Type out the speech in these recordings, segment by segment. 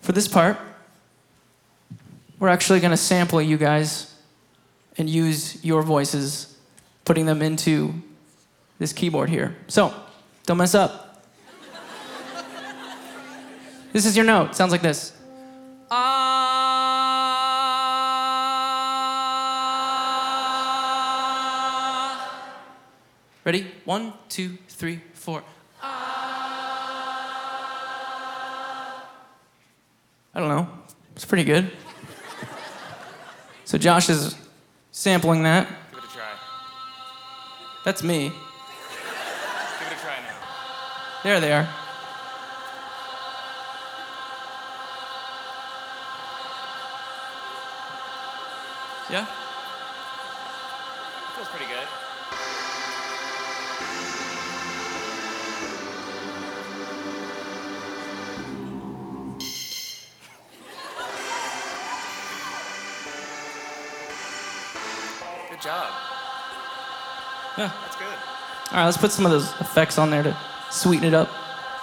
for this part, we're actually going to sample you guys and use your voices, putting them into this keyboard here. So, don't mess up. This is your note. Sounds like this. Ready? 1, 2, 3, 4. I don't know. It's pretty good. So Josh is sampling that. Give it a try. That's me. Give it a try now. There they are. Yeah? Feels pretty good. Good job. Yeah. That's good. All right, let's put some of those effects on there to sweeten it up.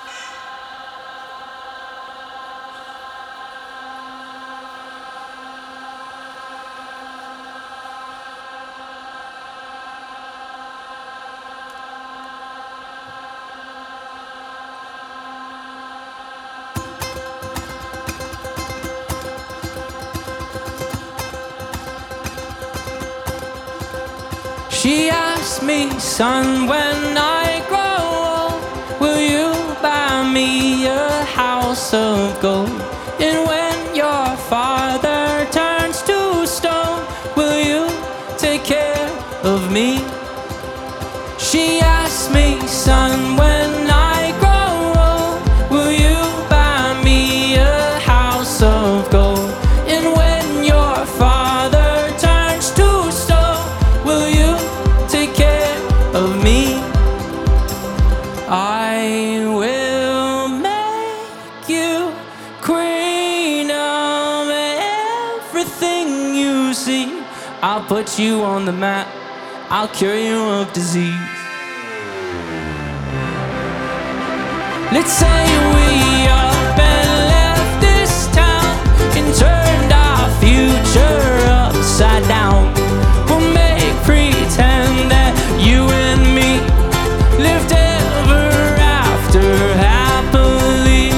She asked me, son, when I grow old, will you buy me a house of gold? And when your father turns to stone, will you take care of me? She asked me, son, when I grow old, will you buy me a house of gold? And when your father turns to stone, will you take care of me? I will make you queen of everything you see. I'll put you on the map. I'll cure you of disease. Let's say we up and left this town and turned our future upside down. We'll make pretend that you and me lived ever after happily.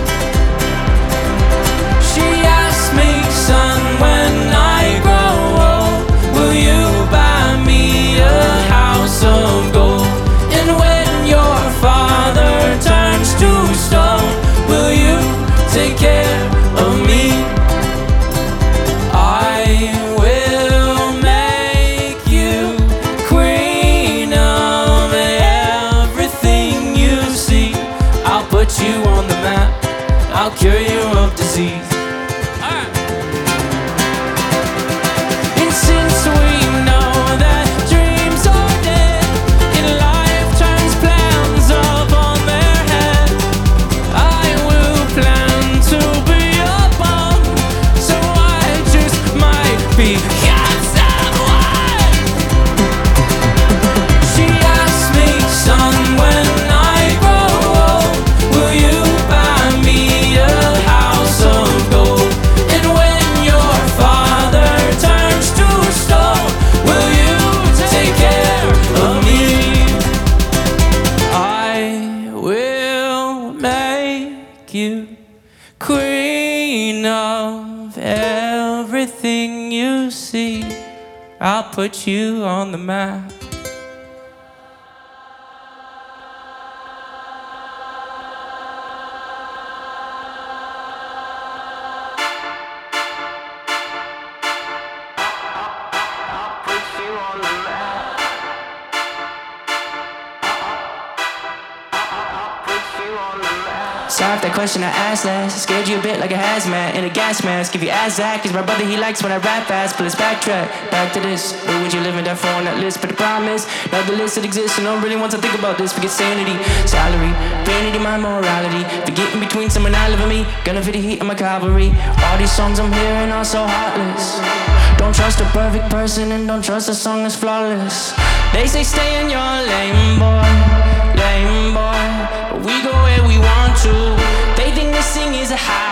She asked me, son, when I grow old, will you buy me a house of gold? And when your father turns to stone, will you take care of me? I will make you queen of everything you see. I'll put you on the map. I'll cure you of disease. And since we know that dreams are dead and life turns plans up on their head, I will plan to be a bum, so I just might be someone. She asked me, son, when I grow old, will you buy me a house of gold? And when your father turns to stone, will you take care of me? I will make you queen of everything you see. I'll put you on the map. Sorry if that question I asked last scared you a bit like a hazmat in a gas mask. If you ask Zach, he's my brother, he likes when I rap fast. But let's backtrack, back to this. Where would you live in that for on that list? But the problem is, not the list that exists, and no one really wants to think about this. Forget sanity, salary, vanity, my morality. Forgetting between someone I live and me. Gonna feel the heat of my cavalry. All these songs I'm hearing are so heartless. Don't trust a perfect person and don't trust a song that's flawless. They say stay in your lane, boy, lame boy, but we go where we want to. They think this thing is a high